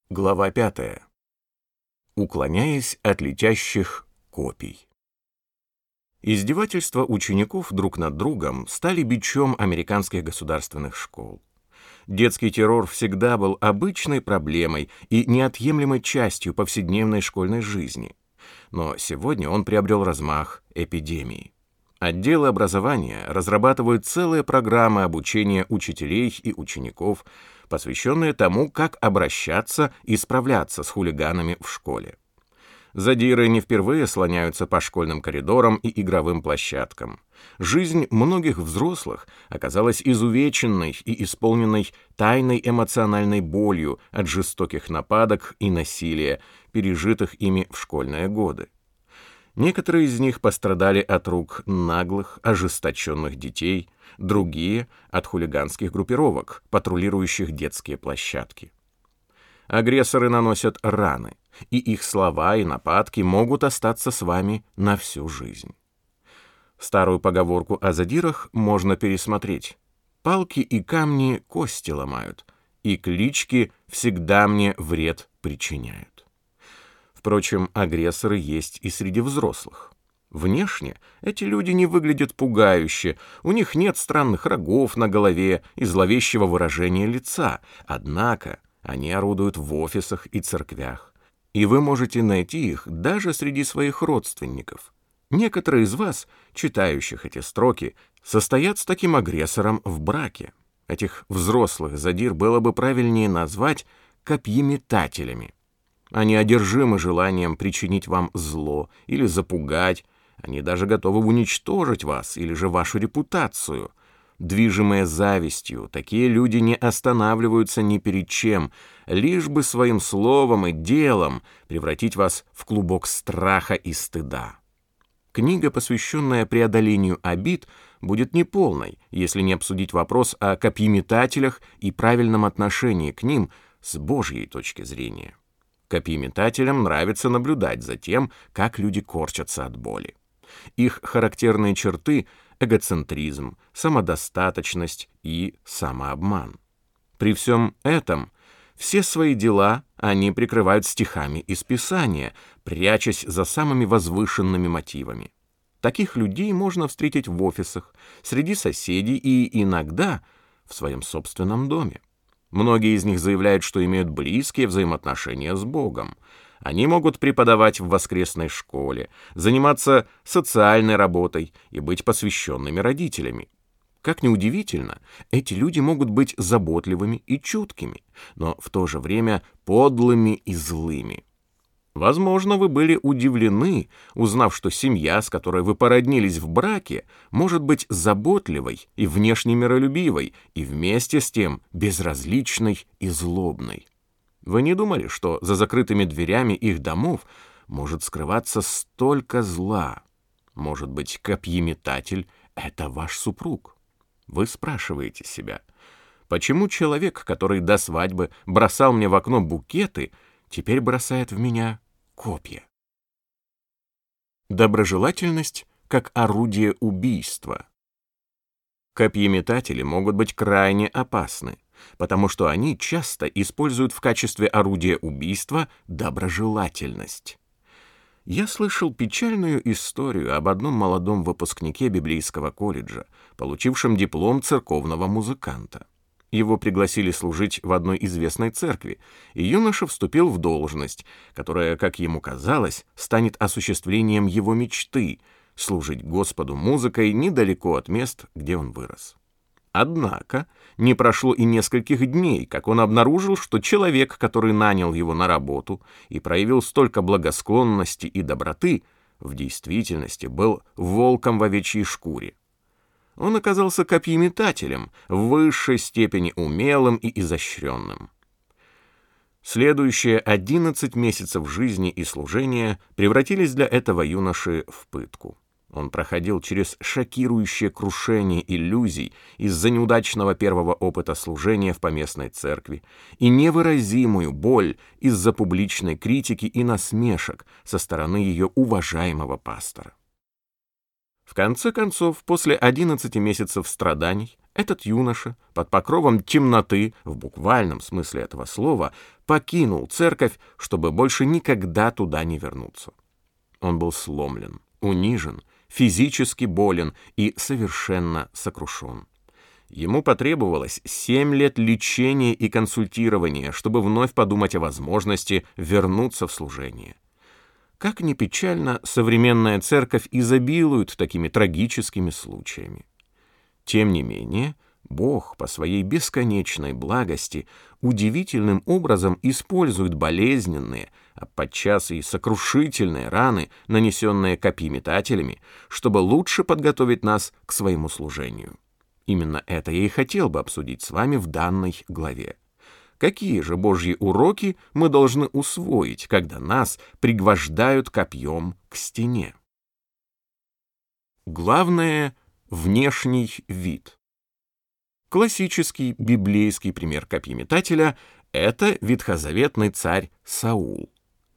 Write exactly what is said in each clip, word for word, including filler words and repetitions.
Глава пятая. Уклоняясь от летящих копий. Издевательства учеников друг над другом стали бичом американских государственных школ. Детский террор всегда был обычной проблемой и неотъемлемой частью повседневной школьной жизни. Но сегодня он приобрел размах эпидемии. Отделы образования разрабатывают целые программы обучения учителей и учеников, посвященные тому, как обращаться и справляться с хулиганами в школе. Задиры не впервые слоняются по школьным коридорам и игровым площадкам. Жизнь многих взрослых оказалась изувеченной и исполненной тайной эмоциональной болью от жестоких нападок и насилия, пережитых ими в школьные годы. Некоторые из них пострадали от рук наглых, ожесточенных детей, другие — от хулиганских группировок, патрулирующих детские площадки. Агрессоры наносят раны, и их слова и нападки могут остаться с вами на всю жизнь. Старую поговорку о задирах можно пересмотреть. «Палки и камни кости ломают, и клички всегда мне вред причиняют». Впрочем, агрессоры есть и среди взрослых. Внешне эти люди не выглядят пугающе, у них нет странных рогов на голове и зловещего выражения лица, однако они орудуют в офисах и церквях, и вы можете найти их даже среди своих родственников. Некоторые из вас, читающих эти строки, состоят с таким агрессором в браке. Этих взрослых задир было бы правильнее назвать копьеметателями. Они одержимы желанием причинить вам зло или запугать, они даже готовы уничтожить вас или же вашу репутацию. Движимые завистью, такие люди не останавливаются ни перед чем, лишь бы своим словом и делом превратить вас в клубок страха и стыда. Книга, посвященная преодолению обид, будет неполной, если не обсудить вопрос о копьеметателях и правильном отношении к ним с Божьей точки зрения. Копьеметателям нравится наблюдать за тем, как люди корчатся от боли. Их характерные черты — эгоцентризм, самодостаточность и самообман. При всем этом все свои дела они прикрывают стихами из Писания, прячась за самыми возвышенными мотивами. Таких людей можно встретить в офисах, среди соседей и иногда в своем собственном доме. Многие из них заявляют, что имеют близкие взаимоотношения с Богом. Они могут преподавать в воскресной школе, заниматься социальной работой и быть посвященными родителями. Как ни удивительно, эти люди могут быть заботливыми и чуткими, но в то же время подлыми и злыми. Возможно, вы были удивлены, узнав, что семья, с которой вы породнились в браке, может быть заботливой и внешне миролюбивой, и вместе с тем безразличной и злобной. Вы не думали, что за закрытыми дверями их домов может скрываться столько зла? Может быть, копьеметатель — это ваш супруг? Вы спрашиваете себя, почему человек, который до свадьбы бросал мне в окно букеты, теперь бросает в меня копья? Доброжелательность как орудие убийства. Копьеметатели могут быть крайне опасны, потому что они часто используют в качестве орудия убийства доброжелательность. Я слышал печальную историю об одном молодом выпускнике библейского колледжа, получившем диплом церковного музыканта. Его пригласили служить в одной известной церкви, и юноша вступил в должность, которая, как ему казалось, станет осуществлением его мечты — служить Господу музыкой недалеко от мест, где он вырос. Однако не прошло и нескольких дней, как он обнаружил, что человек, который нанял его на работу и проявил столько благосклонности и доброты, в действительности был волком в овечьей шкуре. Он оказался копьеметателем, в высшей степени умелым и изощренным. Следующие одиннадцать месяцев жизни и служения превратились для этого юноши в пытку. Он проходил через шокирующее крушение иллюзий из-за неудачного первого опыта служения в поместной церкви и невыразимую боль из-за публичной критики и насмешек со стороны ее уважаемого пастора. В В конце концов, после одиннадцати месяцев страданий, этот юноша под покровом темноты, в буквальном смысле этого слова, покинул церковь, чтобы больше никогда туда не вернуться. Он был сломлен, унижен, физически болен и совершенно сокрушен. Ему потребовалось семь лет лечения и консультирования, чтобы вновь подумать о возможности вернуться в служение. Как ни печально, современная церковь изобилует такими трагическими случаями. Тем не менее, Бог по своей бесконечной благости удивительным образом использует болезненные, а подчас и сокрушительные раны, нанесенные копьеметателями, чтобы лучше подготовить нас к своему служению. Именно это я и хотел бы обсудить с вами в данной главе. Какие же Божьи уроки мы должны усвоить, когда нас пригвождают копьем к стене? Главное — внешний вид. Классический библейский пример копьеметателя — это ветхозаветный царь Саул.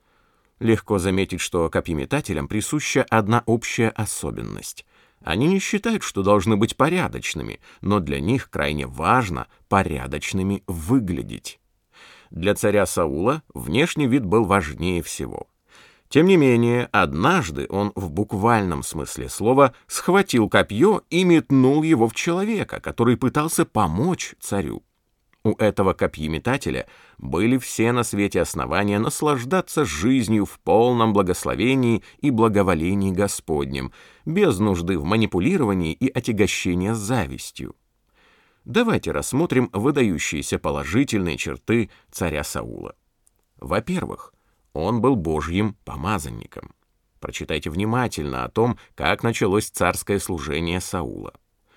Легко заметить, что копьеметателям присуща одна общая особенность. Они не считают, что должны быть порядочными, но для них крайне важно порядочными выглядеть. Для царя Саула внешний вид был важнее всего. Тем не менее, однажды он в буквальном смысле слова схватил копье и метнул его в человека, который пытался помочь царю. У этого копьеметателя были все на свете основания наслаждаться жизнью в полном благословении и благоволении Господнем, без нужды в манипулировании и отягощении завистью. Давайте рассмотрим выдающиеся положительные черты царя Саула. Во-первых, он был Божьим помазанником. Прочитайте внимательно о том, как началось царское служение Саула.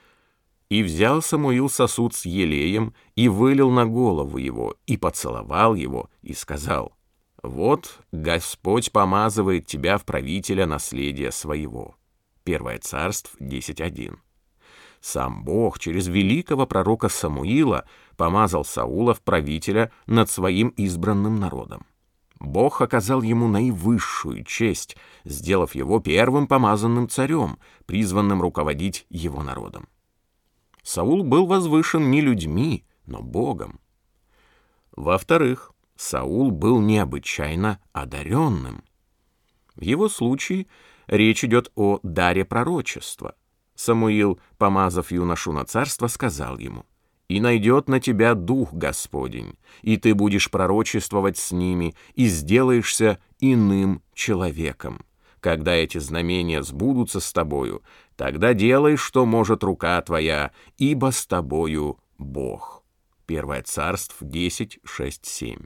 «И взял Самуил сосуд с елеем, и вылил на голову его, и поцеловал его, и сказал: вот Господь помазывает тебя в правителя наследия своего». Первое Царств десять один. Сам Бог через великого пророка Самуила помазал Саула в правителя над своим избранным народом. Бог оказал ему наивысшую честь, сделав его первым помазанным царем, призванным руководить его народом. Саул был возвышен не людьми, но Богом. Во-вторых, Саул был необычайно одаренным. В его случае речь идет о даре пророчества. Самуил, помазав юношу на царство, сказал ему: «И найдет на тебя Дух Господень, и ты будешь пророчествовать с ними, и сделаешься иным человеком. Когда эти знамения сбудутся с тобою, тогда делай, что может рука твоя, ибо с тобою Бог». Первое Царств десять, шесть, семь.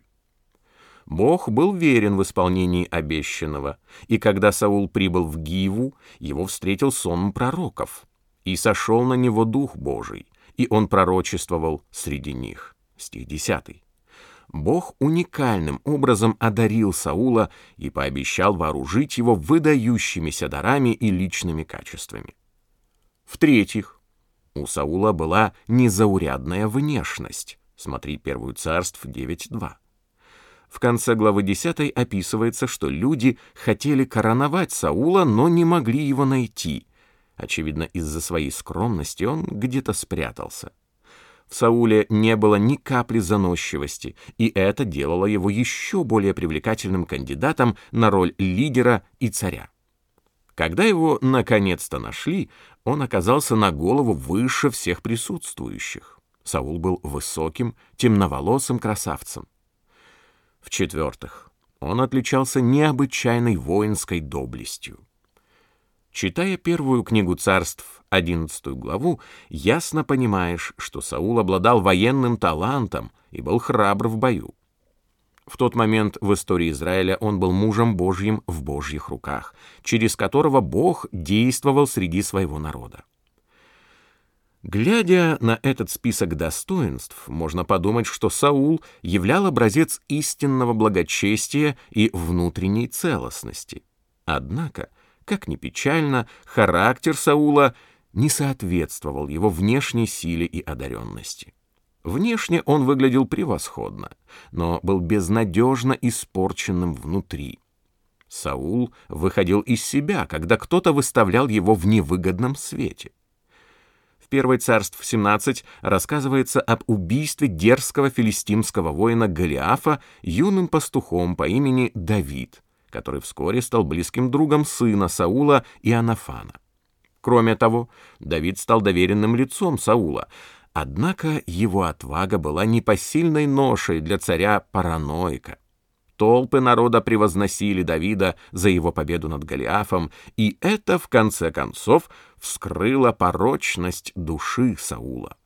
Бог был верен в исполнении обещанного, и когда Саул прибыл в Гиву, его встретил сон пророков, и сошел на него Дух Божий, и он пророчествовал среди них. Стих десятый. Бог уникальным образом одарил Саула и пообещал вооружить его выдающимися дарами и личными качествами. В-третьих, у Саула была незаурядная внешность. Смотри Первую Царств девять, два. В конце главы десятой описывается, что люди хотели короновать Саула, но не могли его найти. Очевидно, из-за своей скромности он где-то спрятался. В Сауле не было ни капли заносчивости, и это делало его еще более привлекательным кандидатом на роль лидера и царя. Когда его наконец-то нашли, он оказался на голову выше всех присутствующих. Саул был высоким, темноволосым красавцем. В-четвертых, он отличался необычайной воинской доблестью. Читая первую книгу Царств, одиннадцатую главу, ясно понимаешь, что Саул обладал военным талантом и был храбр в бою. В тот момент в истории Израиля он был мужем Божьим в Божьих руках, через которого Бог действовал среди своего народа. Глядя на этот список достоинств, можно подумать, что Саул являл образец истинного благочестия и внутренней целостности. Однако, как ни печально, характер Саула не соответствовал его внешней силе и одаренности. Внешне он выглядел превосходно, но был безнадежно испорченным внутри. Саул выходил из себя, когда кто-то выставлял его в невыгодном свете. В первое Царств семнадцать рассказывается об убийстве дерзкого филистимского воина Голиафа юным пастухом по имени Давид, который вскоре стал близким другом сына Саула Иоаннафана. Кроме того, Давид стал доверенным лицом Саула, однако его отвага была непосильной ношей для царя-параноика. Толпы народа превозносили Давида за его победу над Голиафом, и это, в конце концов, вскрыло порочность души Саула.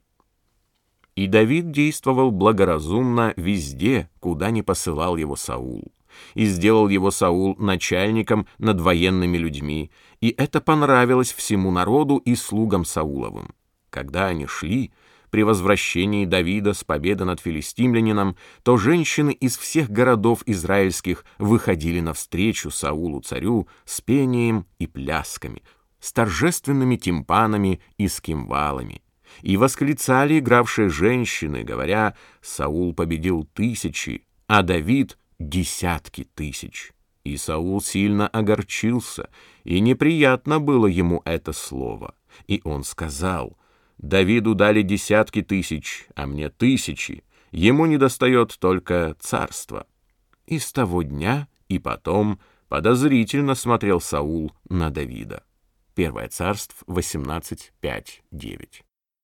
И Давид действовал благоразумно везде, куда ни посылал его Саул, и сделал его Саул начальником над военными людьми, и это понравилось всему народу и слугам Сауловым. Когда они шли, при возвращении Давида с победы над филистимлянином, то женщины из всех городов израильских выходили навстречу Саулу-царю с пением и плясками, с торжественными тимпанами и с кимвалами. И восклицали игравшие женщины, говоря: «Саул победил тысячи, а Давид — десятки тысяч». И Саул сильно огорчился, и неприятно было ему это слово. И он сказал: «Давиду дали десятки тысяч, а мне тысячи, ему недостает только царства». И с того дня и потом подозрительно смотрел Саул на Давида. первое Царств восемнадцать, пять, девять.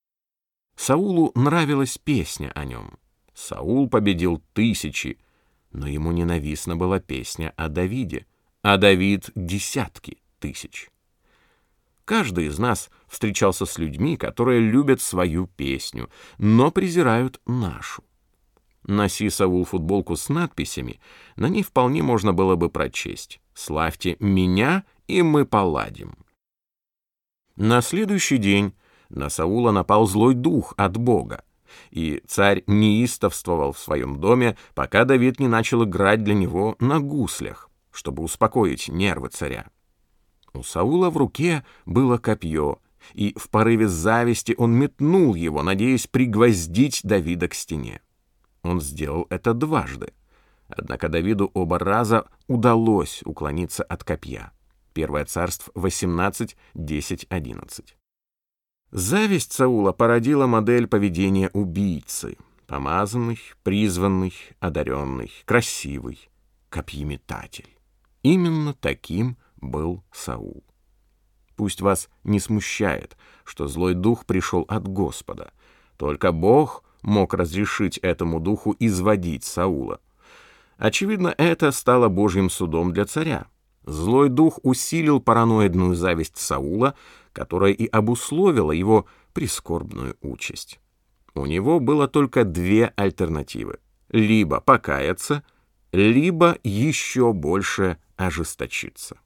Саулу нравилась песня о нем. Саул победил тысячи, но ему ненавистна была песня о Давиде, а Давид — десятки тысяч. Каждый из нас встречался с людьми, которые любят свою песню, но презирают нашу. Носи, Саул, футболку с надписями, на ней вполне можно было бы прочесть: «Славьте меня, и мы поладим». На следующий день на Саула напал злой дух от Бога, и царь неистовствовал в своем доме, пока Давид не начал играть для него на гуслях, чтобы успокоить нервы царя. У Саула в руке было копье, и в порыве зависти он метнул его, надеясь пригвоздить Давида к стене. Он сделал это дважды, однако Давиду оба раза удалось уклониться от копья. первое Царств восемнадцать, десять, одиннадцать. Зависть Саула породила модель поведения убийцы: помазанный, призванный, одаренный, красивый, копьеметатель. Именно таким был Саул. Пусть вас не смущает, что злой дух пришел от Господа. Только Бог мог разрешить этому духу изводить Саула. Очевидно, это стало Божьим судом для царя. Злой дух усилил параноидную зависть Саула, которая и обусловила его прискорбную участь. У него было только две альтернативы: либо покаяться, либо еще больше ожесточиться.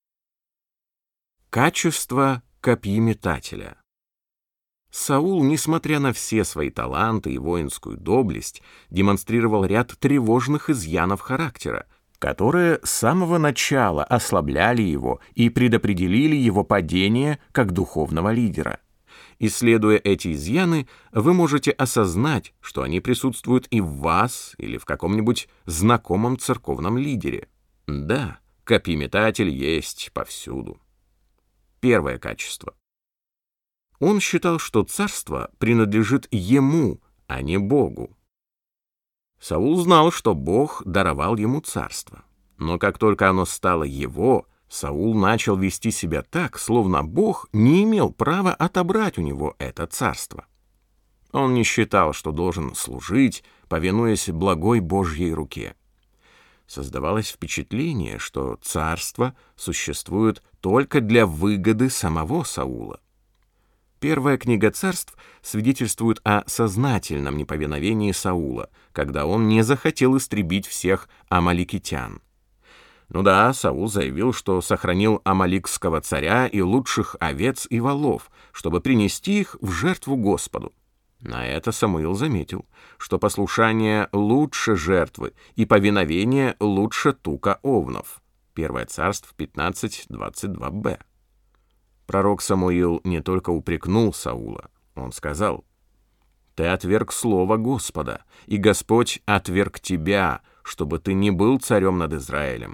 Качество копьеметателя. Саул, несмотря на все свои таланты и воинскую доблесть, демонстрировал ряд тревожных изъянов характера, которые с самого начала ослабляли его и предопределили его падение как духовного лидера. Исследуя эти изъяны, вы можете осознать, что они присутствуют и в вас или в каком-нибудь знакомом церковном лидере. Да, копьеметатель есть повсюду. Первое качество. Он считал, что царство принадлежит ему, а не Богу. Саул знал, что Бог даровал ему царство. Но как только оно стало его, Саул начал вести себя так, словно Бог не имел права отобрать у него это царство. Он не считал, что должен служить, повинуясь благой Божьей руке. Создавалось впечатление, что царство существует только для выгоды самого Саула. Первая книга Царств свидетельствует о сознательном неповиновении Саула, когда он не захотел истребить всех амаликитян. Ну да, Саул заявил, что сохранил амаликского царя и лучших овец и волов, чтобы принести их в жертву Господу. На это Самуил заметил, что послушание лучше жертвы и повиновение лучше тука овнов. первое Царств пятнадцать, двадцать два бэ. Пророк Самуил не только упрекнул Саула, он сказал: «Ты отверг слово Господа, и Господь отверг тебя, чтобы ты не был царем над Израилем.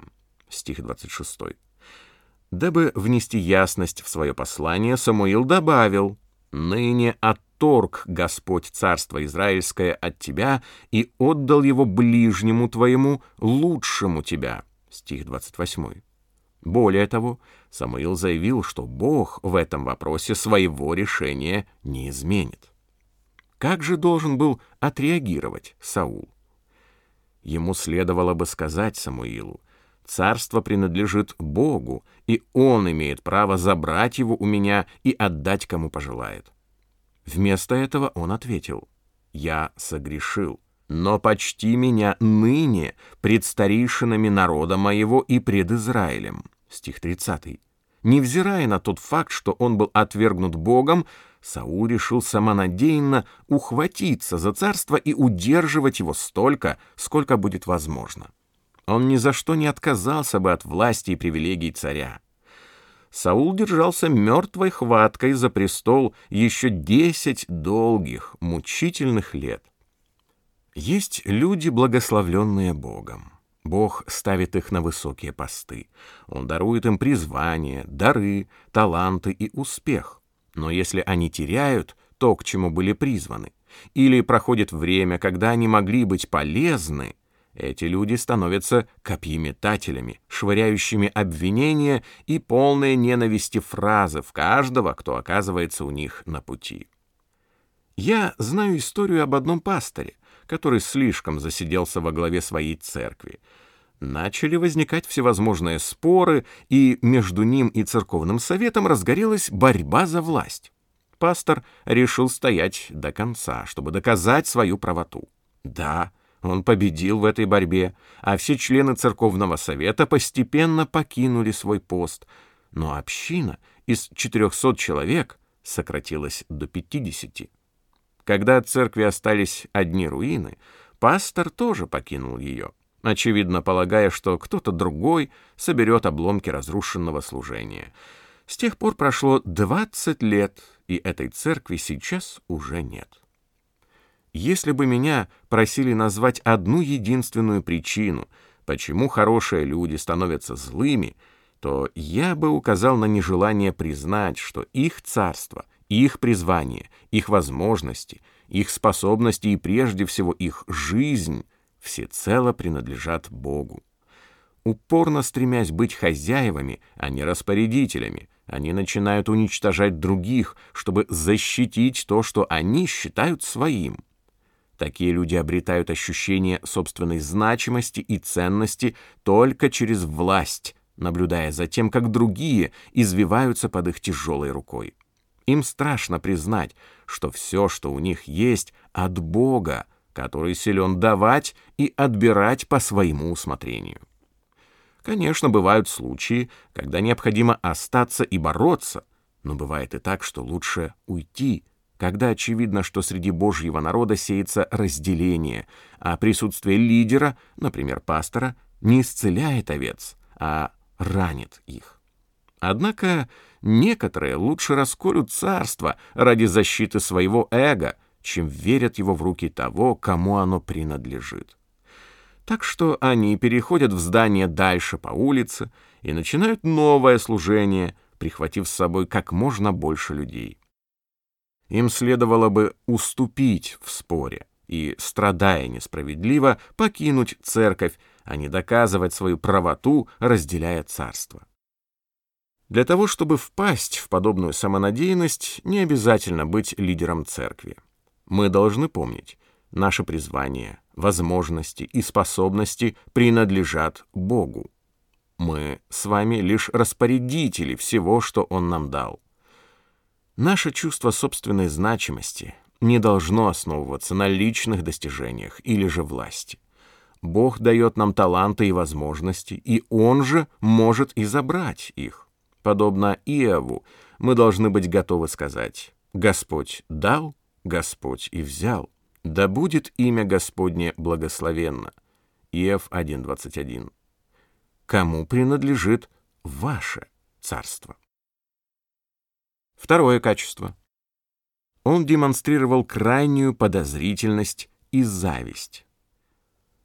стих двадцать шесть. Дабы внести ясность в свое послание, Самуил добавил: «Ныне отторг Господь царство Израильское от тебя и отдал его ближнему твоему, лучшему тебя». Стих двадцать восемь. Более того, Самуил заявил, что Бог в этом вопросе своего решения не изменит. Как же должен был отреагировать Саул? Ему следовало бы сказать Самуилу: «Царство принадлежит Богу, и Он имеет право забрать его у меня и отдать, кому пожелает». Вместо этого он ответил: «Я согрешил, но почти меня ныне пред старейшинами народа моего и пред Израилем». Стих тридцатый. Невзирая на тот факт, что он был отвергнут Богом, Саул решил самонадеянно ухватиться за царство и удерживать его столько, сколько будет возможно. Он ни за что не отказался бы от власти и привилегий царя. Саул держался мертвой хваткой за престол еще десять долгих, мучительных лет. Есть люди, благословленные Богом. Бог ставит их на высокие посты. Он дарует им призвание, дары, таланты и успех. Но если они теряют то, к чему были призваны, или проходит время, когда они могли быть полезны, эти люди становятся копьеметателями, швыряющими обвинения и полные ненависти фразы в каждого, кто оказывается у них на пути. Я знаю историю об одном пасторе, который слишком засиделся во главе своей церкви. Начали возникать всевозможные споры, и между ним и церковным советом разгорелась борьба за власть. Пастор решил стоять до конца, чтобы доказать свою правоту. Да, он победил в этой борьбе, а все члены церковного совета постепенно покинули свой пост, но община из четырехсот человек сократилась до пятидесяти. Когда от церкви остались одни руины, пастор тоже покинул ее, очевидно полагая, что кто-то другой соберет обломки разрушенного служения. С тех пор прошло двадцать лет, и этой церкви сейчас уже нет. Если бы меня просили назвать одну единственную причину, почему хорошие люди становятся злыми, то я бы указал на нежелание признать, что их царство, их призвание, их возможности, их способности и прежде всего их жизнь всецело принадлежат Богу. Упорно стремясь быть хозяевами, а не распорядителями, они начинают уничтожать других, чтобы защитить то, что они считают своим. Такие люди обретают ощущение собственной значимости и ценности только через власть, наблюдая за тем, как другие извиваются под их тяжелой рукой. Им страшно признать, что все, что у них есть, от Бога, который силен давать и отбирать по своему усмотрению. Конечно, бывают случаи, когда необходимо остаться и бороться, но бывает и так, что лучше уйти, когда очевидно, что среди Божьего народа сеется разделение, а присутствие лидера, например, пастора, не исцеляет овец, а ранит их. Однако некоторые лучше расколют царство ради защиты своего эго, чем верят его в руки того, кому оно принадлежит. Так что они переходят в здание дальше по улице и начинают новое служение, прихватив с собой как можно больше людей. Им следовало бы уступить в споре и, страдая несправедливо, покинуть церковь, а не доказывать свою правоту, разделяя царство. Для того, чтобы впасть в подобную самонадеянность, не обязательно быть лидером церкви. Мы должны помнить, наше призвание, возможности и способности принадлежат Богу. Мы с вами лишь распорядители всего, что Он нам дал. Наше чувство собственной значимости не должно основываться на личных достижениях или же власти. Бог дает нам таланты и возможности, и Он же может и забрать их. Подобно Иову, мы должны быть готовы сказать: «Господь дал, Господь и взял. Да будет имя Господне благословенно». Иов один двадцать один. Кому принадлежит ваше царство? Второе качество. Он демонстрировал крайнюю подозрительность и зависть.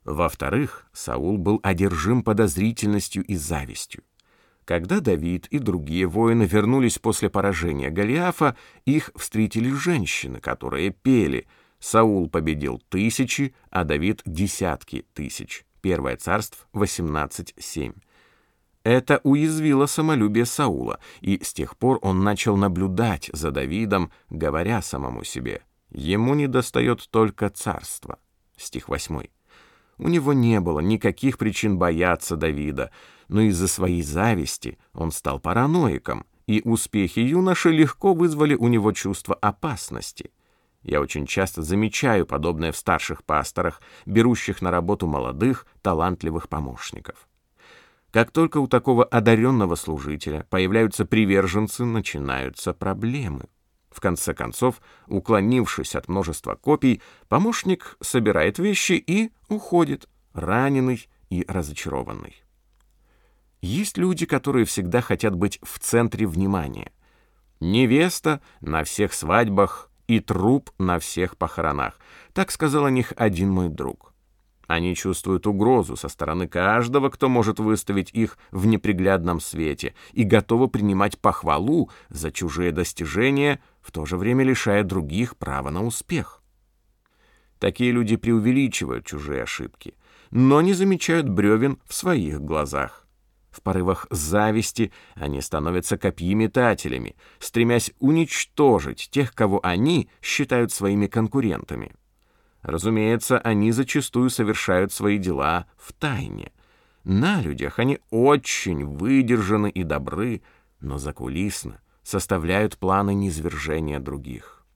Во-вторых, Саул был одержим подозрительностью и завистью. Когда Давид и другие воины вернулись после поражения Голиафа, их встретили женщины, которые пели: «Саул победил тысячи, а Давид десятки тысяч». Первое Царств восемнадцать семь. Это уязвило самолюбие Саула, и с тех пор он начал наблюдать за Давидом, говоря самому себе: «Ему недостает только царства». Стих восьмой. У него не было никаких причин бояться Давида, но из-за своей зависти он стал параноиком, и успехи юноши легко вызвали у него чувство опасности. Я очень часто замечаю подобное в старших пасторах, берущих на работу молодых, талантливых помощников. Как только у такого одаренного служителя появляются приверженцы, начинаются проблемы. В конце концов, уклонившись от множества копий, помощник собирает вещи и уходит, раненый и разочарованный. Есть люди, которые всегда хотят быть в центре внимания. Невеста на всех свадьбах и труп на всех похоронах. Так сказал о них один мой друг. Они чувствуют угрозу со стороны каждого, кто может выставить их в неприглядном свете, и готовы принимать похвалу за чужие достижения, в то же время лишая других права на успех. Такие люди преувеличивают чужие ошибки, но не замечают бревен в своих глазах. В порывах зависти они становятся копьеметателями, стремясь уничтожить тех, кого они считают своими конкурентами. Разумеется, они зачастую совершают свои дела в тайне. На людях они очень выдержаны и добры, но закулисно составляют планы низвержения других.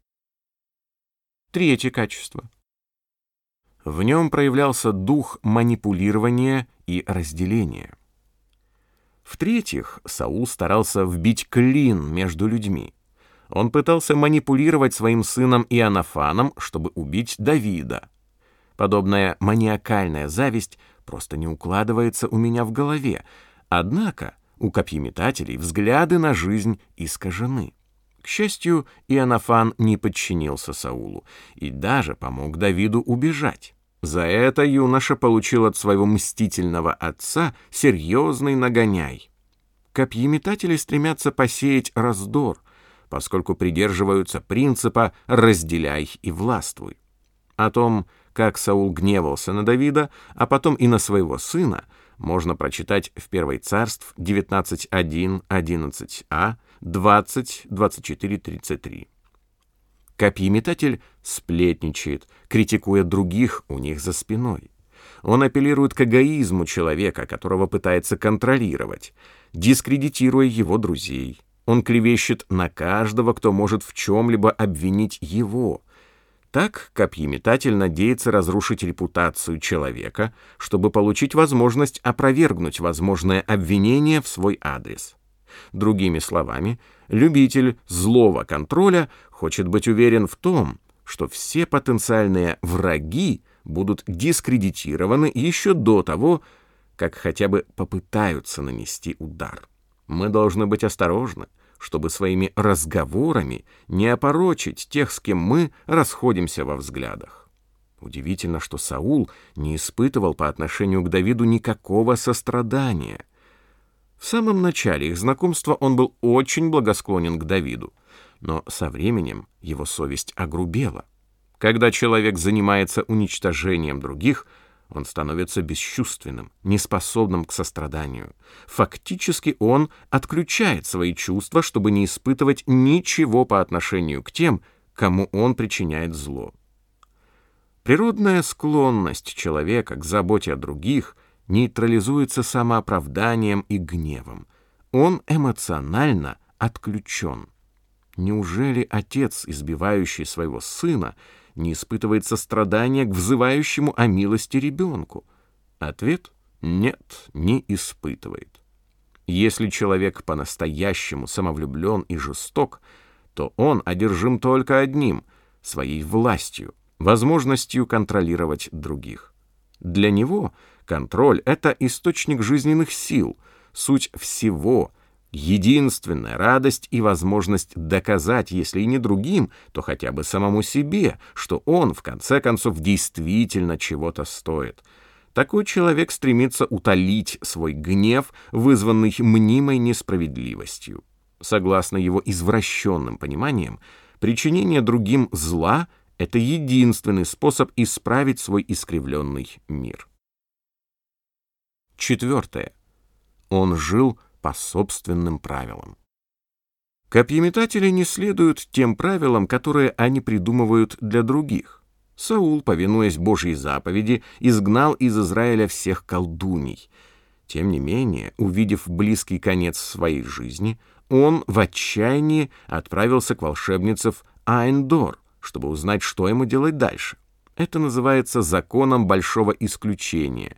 Третье качество. В нем проявлялся дух манипулирования и разделения. В-третьих, Саул старался вбить клин между людьми. Он пытался манипулировать своим сыном Иоаннафаном, чтобы убить Давида. Подобная маниакальная зависть просто не укладывается у меня в голове, однако у копьеметателей взгляды на жизнь искажены. К счастью, Иоаннафан не подчинился Саулу и даже помог Давиду убежать. За это юноша получил от своего мстительного отца серьезный нагоняй. Копьеметатели стремятся посеять раздор, поскольку придерживаются принципа «разделяй и властвуй». О том, как Саул гневался на Давида, а потом и на своего сына, можно прочитать в Первое Царств девятнадцать один одиннадцать а, двадцать двадцать четыре тридцать три. Копьеметатель сплетничает, критикуя других у них за спиной. Он апеллирует к эгоизму человека, которого пытается контролировать, дискредитируя его друзей. Он клевещет на каждого, кто может в чем-либо обвинить его. Так копьеметатель надеется разрушить репутацию человека, чтобы получить возможность опровергнуть возможное обвинение в свой адрес. Другими словами, любитель злого контроля хочет быть уверен в том, что все потенциальные враги будут дискредитированы еще до того, как хотя бы попытаются нанести удар. Мы должны быть осторожны, чтобы своими разговорами не опорочить тех, с кем мы расходимся во взглядах. Удивительно, что Саул не испытывал по отношению к Давиду никакого сострадания. В самом начале их знакомства он был очень благосклонен к Давиду, но со временем его совесть огрубела. Когда человек занимается уничтожением других, он становится бесчувственным, неспособным к состраданию. Фактически он отключает свои чувства, чтобы не испытывать ничего по отношению к тем, кому он причиняет зло. Природная склонность человека к заботе о других нейтрализуется самооправданием и гневом. Он эмоционально отключен. Неужели отец, избивающий своего сына, не испытывает сострадания к взывающему о милости ребенку? Ответ — нет, не испытывает. Если человек по-настоящему самовлюблен и жесток, то он одержим только одним — своей властью, возможностью контролировать других. Для него контроль — это источник жизненных сил, суть всего, единственная радость и возможность доказать, если и не другим, то хотя бы самому себе, что он, в конце концов, действительно чего-то стоит. Такой человек стремится утолить свой гнев, вызванный мнимой несправедливостью. Согласно его извращенным пониманиям, причинение другим зла — это единственный способ исправить свой искривленный мир. Четвертое. Он жил по собственным правилам. Копьеметатели не следуют тем правилам, которые они придумывают для других. Саул, повинуясь Божьей заповеди, изгнал из Израиля всех колдуний. Тем не менее, увидев близкий конец своей жизни, он в отчаянии отправился к волшебнице в Айн-Дор, чтобы узнать, что ему делать дальше. Это называется законом большого исключения.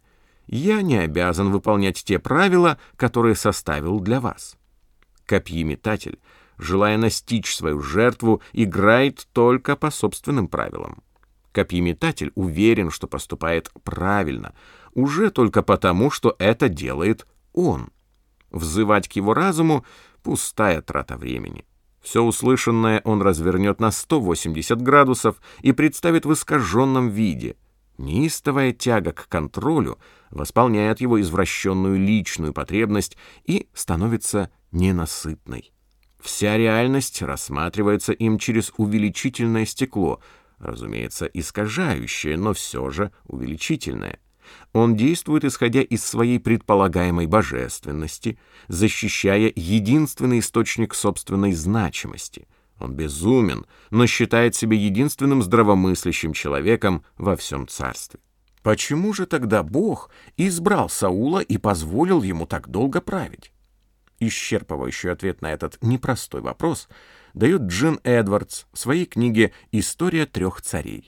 Я не обязан выполнять те правила, которые составил для вас. Копьеметатель, желая настичь свою жертву, играет только по собственным правилам. Копьеметатель уверен, что поступает правильно, уже только потому, что это делает он. Взывать к его разуму — пустая трата времени. Все услышанное он развернет на сто восемьдесят градусов и представит в искаженном виде. Неистовая тяга к контролю восполняет его извращенную личную потребность и становится ненасытной. Вся реальность рассматривается им через увеличительное стекло, разумеется, искажающее, но все же увеличительное. Он действует, исходя из своей предполагаемой божественности, защищая единственный источник собственной значимости. Он безумен, но считает себя единственным здравомыслящим человеком во всем царстве. Почему же тогда Бог избрал Саула и позволил ему так долго править? Исчерпывающий ответ на этот непростой вопрос дает Джин Эдвардс в своей книге «История трех царей».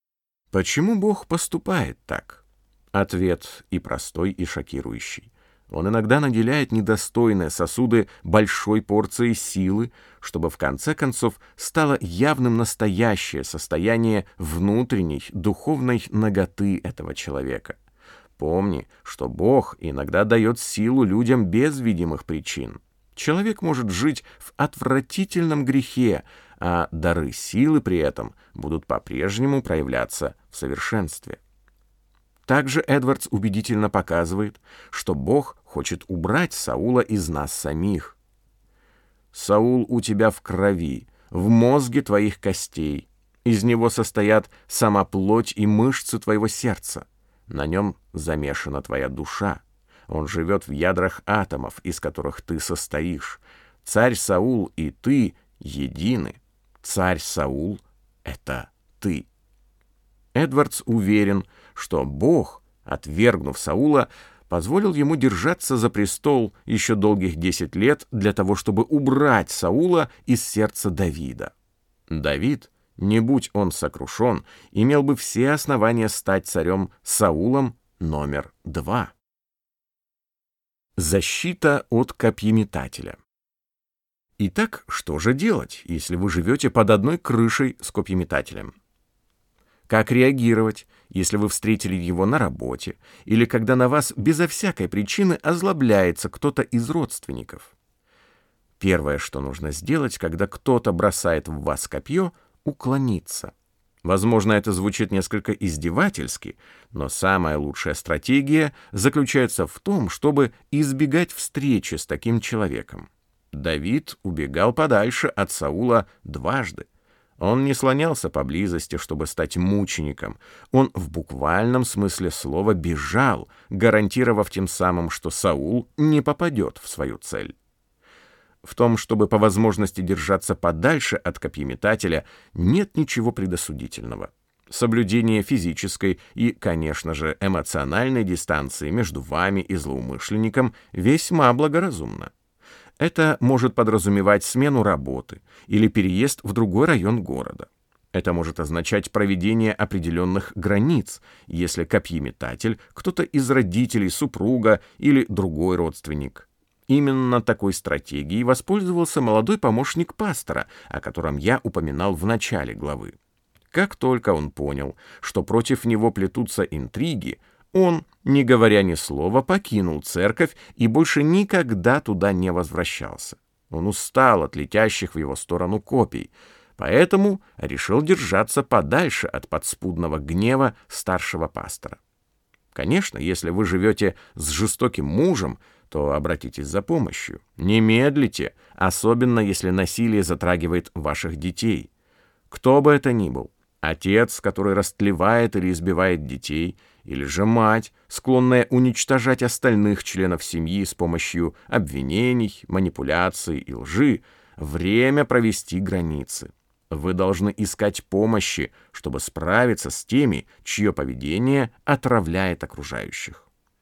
Почему Бог поступает так? Ответ и простой, и шокирующий. Он иногда наделяет недостойные сосуды большой порцией силы, чтобы в конце концов стало явным настоящее состояние внутренней духовной наготы этого человека. Помни, что Бог иногда дает силу людям без видимых причин. Человек может жить в отвратительном грехе, а дары силы при этом будут по-прежнему проявляться в совершенстве. Также Эдвардс убедительно показывает, что Бог хочет убрать Саула из нас самих. «Саул у тебя в крови, в мозге твоих костей. Из него состоят сама плоть и мышцы твоего сердца. На нем замешана твоя душа. Он живет в ядрах атомов, из которых ты состоишь. Царь Саул и ты едины. Царь Саул — это ты». Эдвардс уверен, что Бог, отвергнув Саула, позволил ему держаться за престол еще долгих десять лет для того, чтобы убрать Саула из сердца Давида. Давид, не будь он сокрушен, имел бы все основания стать царем Саулом номер два. Защита от копьеметателя. Итак, что же делать, если вы живете под одной крышей с копьеметателем? Как реагировать, если вы встретили его на работе или когда на вас безо всякой причины озлобляется кто-то из родственников? Первое, что нужно сделать, когда кто-то бросает в вас копье — уклониться. Возможно, это звучит несколько издевательски, но самая лучшая стратегия заключается в том, чтобы избегать встречи с таким человеком. Давид убегал подальше от Саула дважды. Он не слонялся поблизости, чтобы стать мучеником. Он в буквальном смысле слова бежал, гарантировав тем самым, что Саул не попадет в свою цель. В том, чтобы по возможности держаться подальше от копьеметателя, нет ничего предосудительного. Соблюдение физической и, конечно же, эмоциональной дистанции между вами и злоумышленником весьма благоразумно. Это может подразумевать смену работы или переезд в другой район города. Это может означать проведение определенных границ, если копьеметатель — кто-то из родителей, супруга или другой родственник. Именно такой стратегией воспользовался молодой помощник пастора, о котором я упоминал в начале главы. Как только он понял, что против него плетутся интриги, он, не говоря ни слова, покинул церковь и больше никогда туда не возвращался. Он устал от летящих в его сторону копий, поэтому решил держаться подальше от подспудного гнева старшего пастора. Конечно, если вы живете с жестоким мужем, то обратитесь за помощью. Не медлите, особенно если насилие затрагивает ваших детей. Кто бы это ни был, отец, который растлевает или избивает детей, или же мать, склонная уничтожать остальных членов семьи с помощью обвинений, манипуляций и лжи, время провести границы. Вы должны искать помощи, чтобы справиться с теми, чье поведение отравляет окружающих.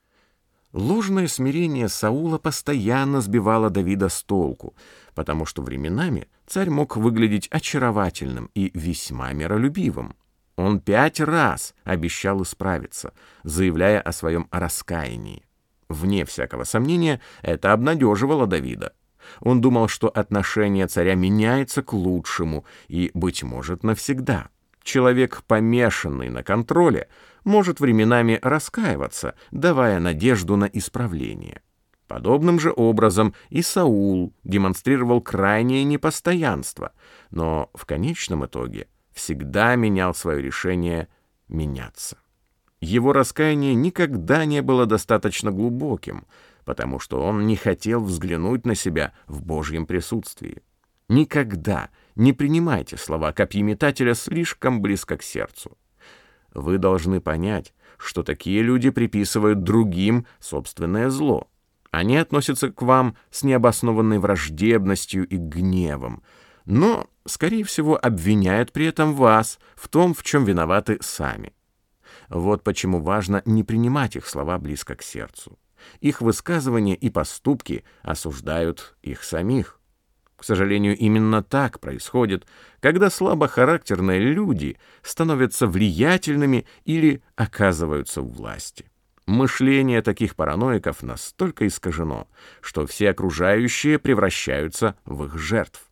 Ложное смирение Саула постоянно сбивало Давида с толку, потому что временами царь мог выглядеть очаровательным и весьма миролюбивым. Он пять раз обещал исправиться, заявляя о своем раскаянии. Вне всякого сомнения, это обнадеживало Давида. Он думал, что отношение царя меняется к лучшему и, быть может, навсегда. Человек, помешанный на контроле, может временами раскаиваться, давая надежду на исправление. Подобным же образом и Саул демонстрировал крайнее непостоянство, но в конечном итоге всегда менял свое решение меняться. Его раскаяние никогда не было достаточно глубоким, потому что он не хотел взглянуть на себя в Божьем присутствии. Никогда не принимайте слова копьеметателя слишком близко к сердцу. Вы должны понять, что такие люди приписывают другим собственное зло. Они относятся к вам с необоснованной враждебностью и гневом, но, скорее всего, обвиняют при этом вас в том, в чем виноваты сами. Вот почему важно не принимать их слова близко к сердцу. Их высказывания и поступки осуждают их самих. К сожалению, именно так происходит, когда слабохарактерные люди становятся влиятельными или оказываются в власти. Мышление таких параноиков настолько искажено, что все окружающие превращаются в их жертв.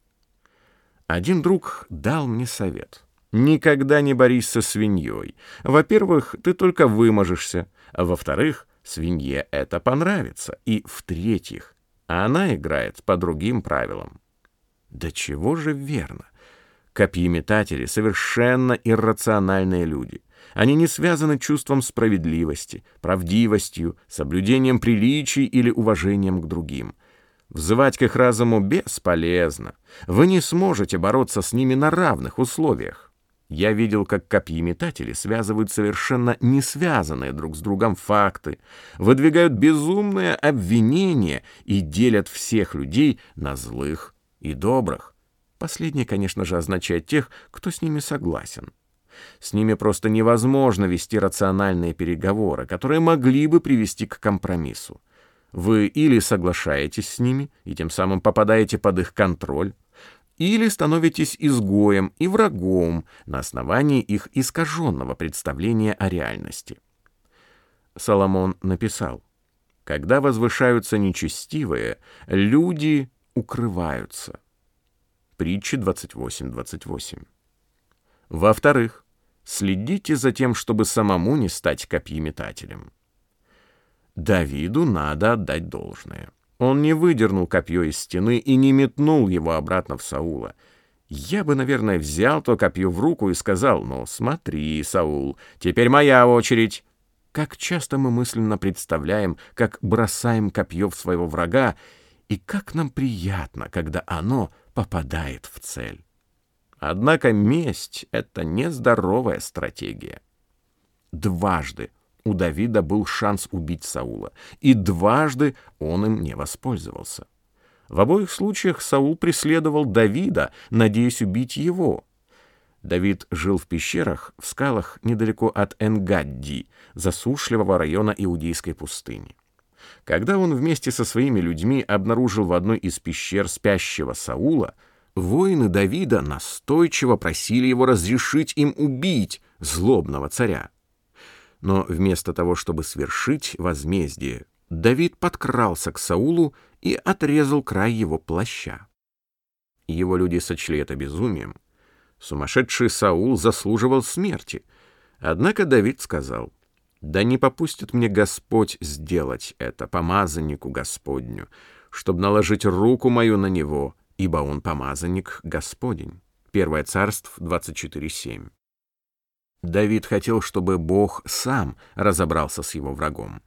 Один друг дал мне совет. Никогда не борись со свиньей. Во-первых, ты только выможешься, а во-вторых, свинье это понравится, и в-третьих, она играет по другим правилам. Да чего же верно? Копьеметатели — совершенно иррациональные люди. Они не связаны чувством справедливости, правдивостью, соблюдением приличий или уважением к другим. Взывать к их разуму бесполезно. Вы не сможете бороться с ними на равных условиях. Я видел, как копьеметатели связывают совершенно не связанные друг с другом факты, выдвигают безумные обвинения и делят всех людей на злых и добрых. Последнее, конечно же, означает тех, кто с ними согласен. С ними просто невозможно вести рациональные переговоры, которые могли бы привести к компромиссу. Вы или соглашаетесь с ними и тем самым попадаете под их контроль, или становитесь изгоем и врагом на основании их искаженного представления о реальности. Соломон написал: «Когда возвышаются нечестивые, люди укрываются». Притчи двадцать восемь двадцать восемь. Во-вторых, следите за тем, чтобы самому не стать копьеметателем. Давиду надо отдать должное. Он не выдернул копье из стены и не метнул его обратно в Саула. Я бы, наверное, взял то копье в руку и сказал: «Ну, смотри, Саул, теперь моя очередь». Как часто мы мысленно представляем, как бросаем копье в своего врага, и как нам приятно, когда оно попадает в цель. Однако месть — это нездоровая стратегия. Дважды у Давида был шанс убить Саула, и дважды он им не воспользовался. В обоих случаях Саул преследовал Давида, надеясь убить его. Давид жил в пещерах в скалах недалеко от Эн-Гадди, засушливого района Иудейской пустыни. Когда он вместе со своими людьми обнаружил в одной из пещер спящего Саула, воины Давида настойчиво просили его разрешить им убить злобного царя. Но вместо того, чтобы свершить возмездие, Давид подкрался к Саулу и отрезал край его плаща. Его люди сочли это безумием. Сумасшедший Саул заслуживал смерти. Однако Давид сказал: «Да не попустит мне Господь сделать это помазаннику Господню, чтобы наложить руку мою на него, ибо он помазанник Господень». Первое Царств двадцать четыре семь. Давид хотел, чтобы Бог сам разобрался с его врагом.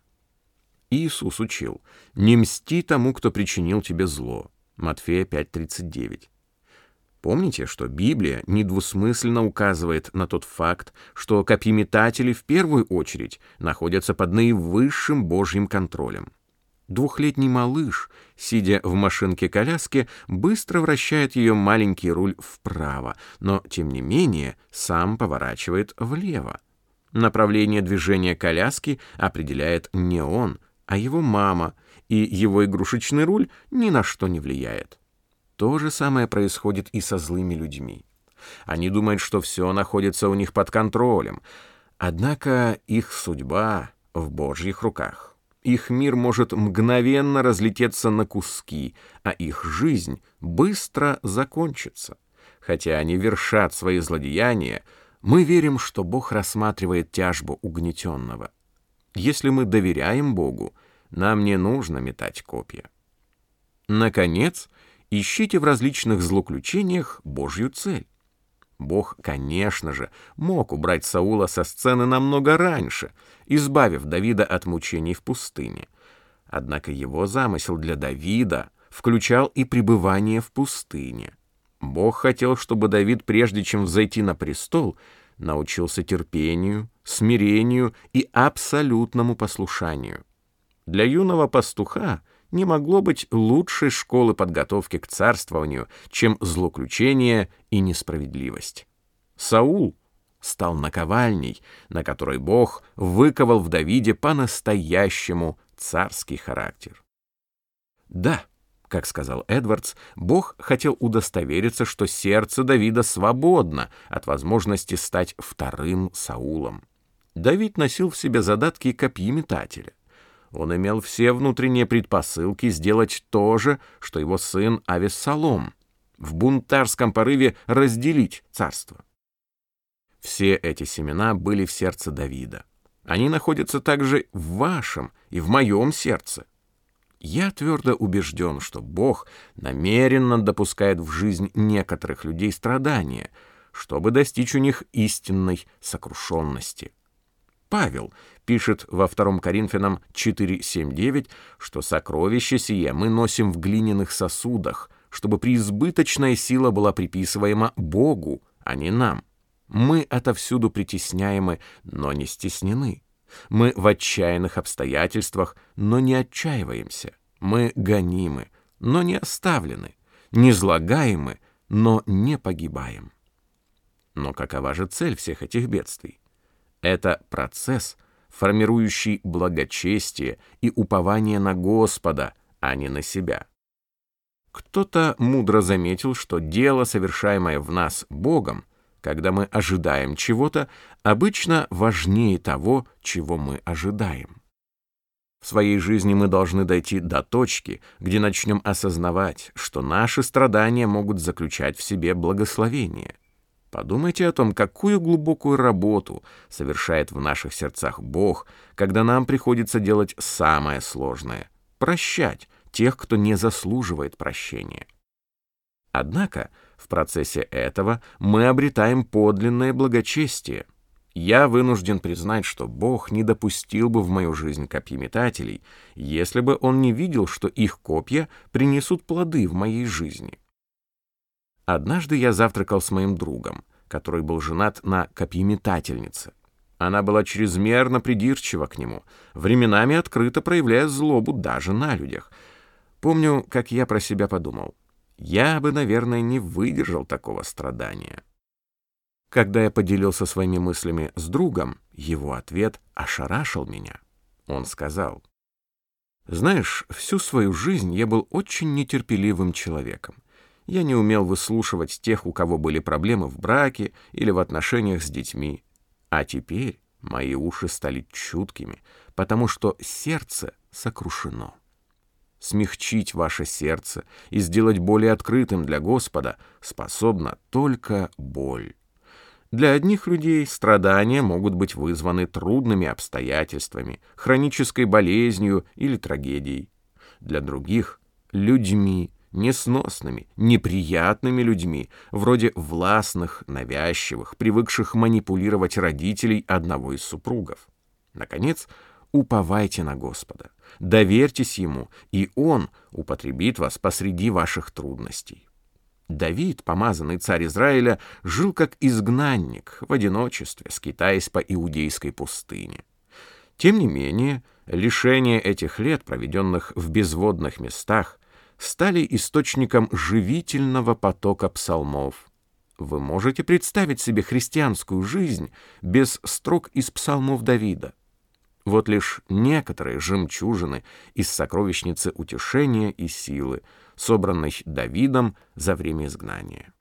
Иисус учил: «Не мсти тому, кто причинил тебе зло». Матфея пять тридцать девять. Помните, что Библия недвусмысленно указывает на тот факт, что копьеметатели в первую очередь находятся под наивысшим Божьим контролем. Двухлетний малыш, сидя в машинке-коляске, быстро вращает ее маленький руль вправо, но, тем не менее, сам поворачивает влево. Направление движения коляски определяет не он, а его мама, и его игрушечный руль ни на что не влияет. То же самое происходит и со злыми людьми. Они думают, что все находится у них под контролем, однако их судьба в Божьих руках. Их мир может мгновенно разлететься на куски, а их жизнь быстро закончится. Хотя они вершат свои злодеяния, мы верим, что Бог рассматривает тяжбу угнетенного. Если мы доверяем Богу, нам не нужно метать копья. Наконец, ищите в различных злоключениях Божью цель. Бог, конечно же, мог убрать Саула со сцены намного раньше, избавив Давида от мучений в пустыне. Однако его замысел для Давида включал и пребывание в пустыне. Бог хотел, чтобы Давид, прежде чем взойти на престол, научился терпению, смирению и абсолютному послушанию. Для юного пастуха не могло быть лучшей школы подготовки к царствованию, чем злоключение и несправедливость. Саул стал наковальней, на которой Бог выковал в Давиде по-настоящему царский характер. Да, как сказал Эдвардс, Бог хотел удостовериться, что сердце Давида свободно от возможности стать вторым Саулом. Давид носил в себе задатки копьеметателя. Он имел все внутренние предпосылки сделать то же, что его сын Авессалом, в бунтарском порыве разделить царство. Все эти семена были в сердце Давида. Они находятся также в вашем и в моем сердце. Я твердо убежден, что Бог намеренно допускает в жизнь некоторых людей страдания, чтобы достичь у них истинной сокрушенности. Павел пишет во втором Коринфянам четыре семь девять, что сокровище сие мы носим в глиняных сосудах, чтобы преизбыточная сила была приписываема Богу, а не нам. Мы отовсюду притесняемы, но не стеснены. Мы в отчаянных обстоятельствах, но не отчаиваемся. Мы гонимы, но не оставлены, низлагаемы, но не погибаем. Но какова же цель всех этих бедствий? Это процесс, формирующий благочестие и упование на Господа, а не на себя. Кто-то мудро заметил, что дело, совершаемое в нас Богом, когда мы ожидаем чего-то, обычно важнее того, чего мы ожидаем. В своей жизни мы должны дойти до точки, где начнем осознавать, что наши страдания могут заключать в себе благословение. Подумайте о том, какую глубокую работу совершает в наших сердцах Бог, когда нам приходится делать самое сложное — прощать тех, кто не заслуживает прощения. Однако в процессе этого мы обретаем подлинное благочестие. Я вынужден признать, что Бог не допустил бы в мою жизнь копьеметателей, если бы Он не видел, что их копья принесут плоды в моей жизни. Однажды я завтракал с моим другом, который был женат на копьеметательнице. Она была чрезмерно придирчива к нему, временами открыто проявляя злобу даже на людях. Помню, как я про себя подумал: я бы, наверное, не выдержал такого страдания. Когда я поделился своими мыслями с другом, его ответ ошарашил меня. Он сказал: «Знаешь, всю свою жизнь я был очень нетерпеливым человеком. Я не умел выслушивать тех, у кого были проблемы в браке или в отношениях с детьми. А теперь мои уши стали чуткими, потому что сердце сокрушено. Смягчить ваше сердце и сделать более открытым для Господа способна только боль. Для одних людей страдания могут быть вызваны трудными обстоятельствами, хронической болезнью или трагедией. Для других — людьми, несносными, неприятными людьми, вроде властных, навязчивых, привыкших манипулировать родителей одного из супругов. Наконец, уповайте на Господа, доверьтесь Ему, и Он употребит вас посреди ваших трудностей. Давид, помазанный царь Израиля, жил как изгнанник в одиночестве, скитаясь по иудейской пустыне. Тем не менее, лишения этих лет, проведенных в безводных местах, стали источником живительного потока псалмов. Вы можете представить себе христианскую жизнь без строк из псалмов Давида? Вот лишь некоторые жемчужины из сокровищницы утешения и силы, собранной Давидом за время изгнания.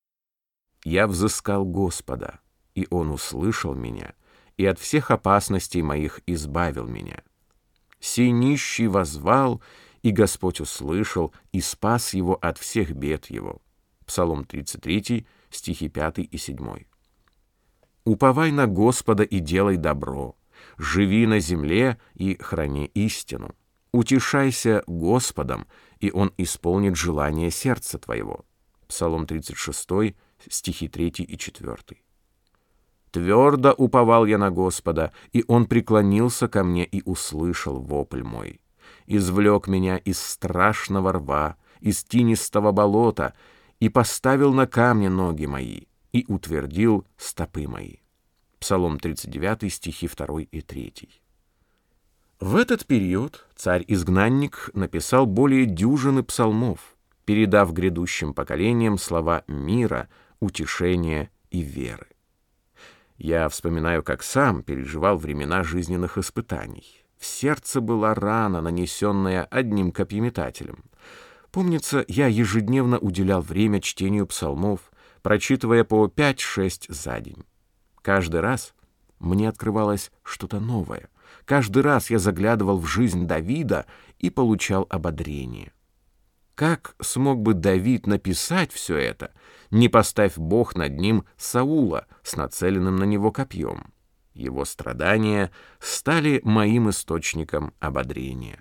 «Я взыскал Господа, и Он услышал меня, и от всех опасностей моих избавил меня. Сей нищий воззвал, и Господь услышал, и спас его от всех бед его». Псалом тридцать три, стихи пятый и седьмой. «Уповай на Господа и делай добро, живи на земле и храни истину. Утешайся Господом, и Он исполнит желание сердца твоего». Псалом тридцать шесть, стихи три и четыре. «Твердо уповал я на Господа, и Он преклонился ко мне и услышал вопль мой. Извлек меня из страшного рва, из тинистого болота, и поставил на камне ноги мои, и утвердил стопы мои». Псалом тридцать девять, стихи два и три. В этот период царь-изгнанник написал более дюжины псалмов, передав грядущим поколениям слова мира, утешения и веры. Я вспоминаю, как сам переживал времена жизненных испытаний. В сердце была рана, нанесенная одним копьеметателем. Помнится, я ежедневно уделял время чтению псалмов, прочитывая по пять-шесть за день. Каждый раз мне открывалось что-то новое. Каждый раз я заглядывал в жизнь Давида и получал ободрение. Как смог бы Давид написать все это, не поставь Бог над ним Саула с нацеленным на него копьем? Его страдания стали моим источником ободрения.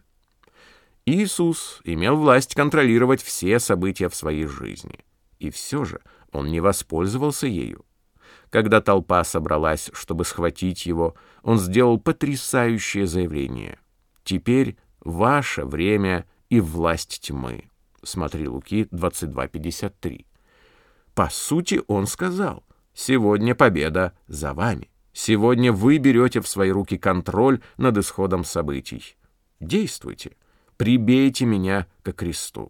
Иисус имел власть контролировать все события в своей жизни, и все же он не воспользовался ею. Когда толпа собралась, чтобы схватить его, он сделал потрясающее заявление: «Теперь ваше время и власть тьмы». Смотри Луки двадцать два пятьдесят три. По сути, он сказал: «Сегодня победа за вами. Сегодня вы берете в свои руки контроль над исходом событий. Действуйте, прибейте меня ко кресту».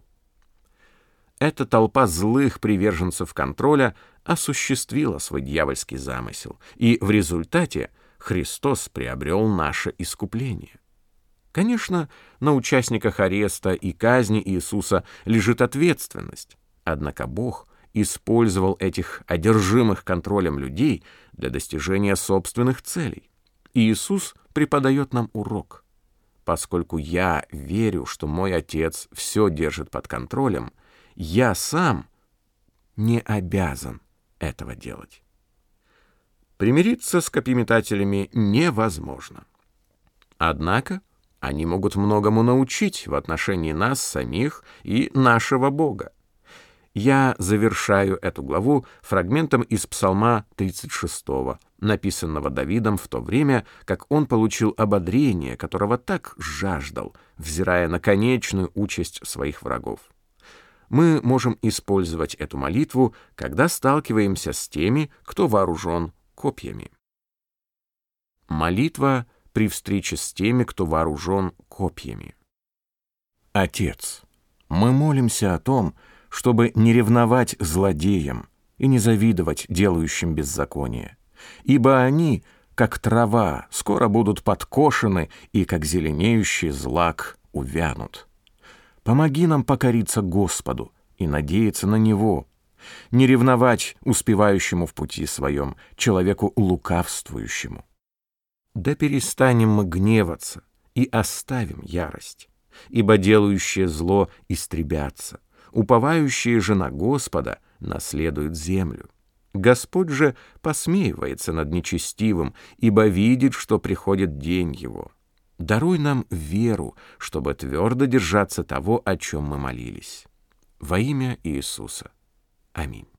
Эта толпа злых приверженцев контроля осуществила свой дьявольский замысел, и в результате Христос приобрел наше искупление. Конечно, на участниках ареста и казни Иисуса лежит ответственность, однако Бог использовал этих одержимых контролем людей для достижения собственных целей. И Иисус преподает нам урок. Поскольку я верю, что мой Отец все держит под контролем, я сам не обязан этого делать. Примириться с копьеметателями невозможно. Однако они могут многому научить в отношении нас самих и нашего Бога. Я завершаю эту главу фрагментом из Псалма тридцать шесть, написанного Давидом в то время, как он получил ободрение, которого так жаждал, взирая на конечную участь своих врагов. Мы можем использовать эту молитву, когда сталкиваемся с теми, кто вооружен копьями. Молитва при встрече с теми, кто вооружен копьями. Отец, мы молимся о том, чтобы не ревновать злодеям и не завидовать делающим беззаконие, ибо они, как трава, скоро будут подкошены и, как зеленеющий злак, увянут. Помоги нам покориться Господу и надеяться на Него, не ревновать успевающему в пути своем, человеку лукавствующему. Да перестанем мы гневаться и оставим ярость, ибо делающие зло истребятся, уповающие же на Господа наследуют землю. Господь же посмеивается над нечестивым, ибо видит, что приходит день его. Даруй нам веру, чтобы твердо держаться того, о чем мы молились. Во имя Иисуса. Аминь.